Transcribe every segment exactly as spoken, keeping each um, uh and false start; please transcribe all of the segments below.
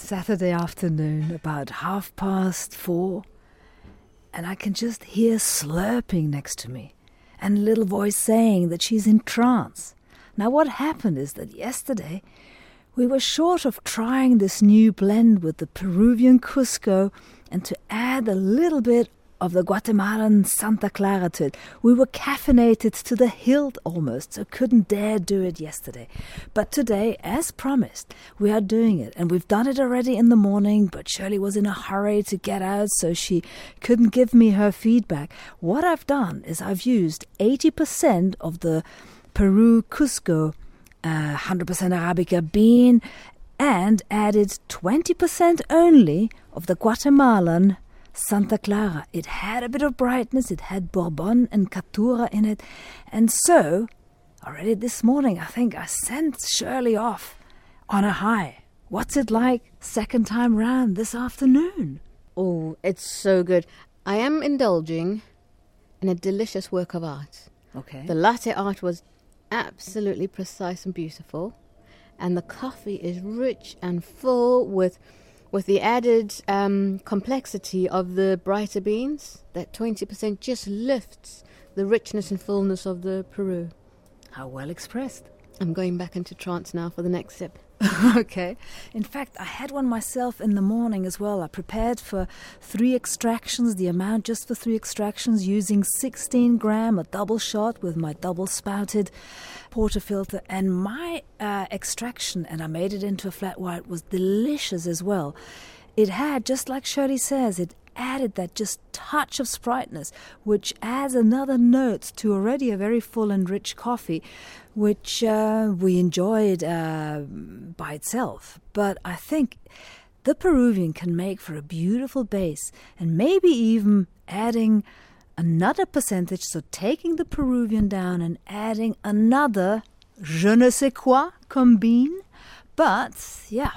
Saturday afternoon, about half past four, and I can just hear slurping next to me and a little voice saying that she's in trance. Now what happened is that yesterday we were short of trying this new blend with the Peruvian Cusco and to add a little bit of the Guatemalan Santa Clara to it. We were caffeinated to the hilt almost, so couldn't dare do it yesterday. But today, as promised, we are doing it. And we've done it already in the morning, but Shirley was in a hurry to get out, so she couldn't give me her feedback. What I've done is I've used eighty percent of the Peru Cusco uh, one hundred percent Arabica bean and added twenty percent only of the Guatemalan Santa Clara. It had a bit of brightness, it had Bourbon and Caturra in it. And so, already this morning, I think I sent Shirley off on a high. What's it like second time round this afternoon? Oh, it's so good. I am indulging in a delicious work of art. Okay. The latte art was absolutely precise and beautiful. And the coffee is rich and full with... with the added um, complexity of the brighter beans. That twenty percent just lifts the richness and fullness of the Peru. How well expressed. I'm going back into trance now for the next sip. Okay. In fact, I had one myself in the morning as well. I prepared for three extractions, the amount just for three extractions, using sixteen gram, a double shot with my double spouted portafilter. And my uh, extraction, and I made it into a flat white, was delicious as well. It had, just like Shirley says, it added that just touch of sprightness, which adds another note to already a very full and rich coffee, which uh, we enjoyed uh, by itself. But I think the Peruvian can make for a beautiful base, and maybe even adding another percentage, so taking the Peruvian down and adding another je ne sais quoi combine. But, yeah,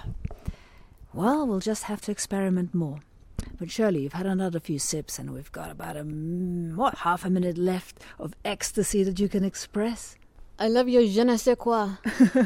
well, we'll just have to experiment more. But surely you've had another few sips and we've got about a, what, half a minute left of ecstasy that you can express. I love your je ne sais quoi.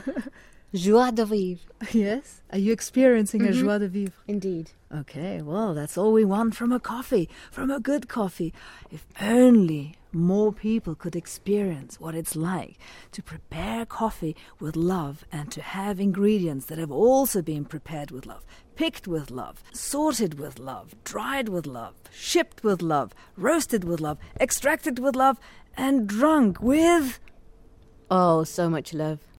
Joie de vivre. Yes? Are you experiencing Mm-hmm. a joie de vivre? Indeed. Okay, well, that's all we want from a coffee, from a good coffee. If only more people could experience what it's like to prepare coffee with love and to have ingredients that have also been prepared with love, picked with love, sorted with love, dried with love, shipped with love, roasted with love, extracted with love, and drunk with... Oh, so much love.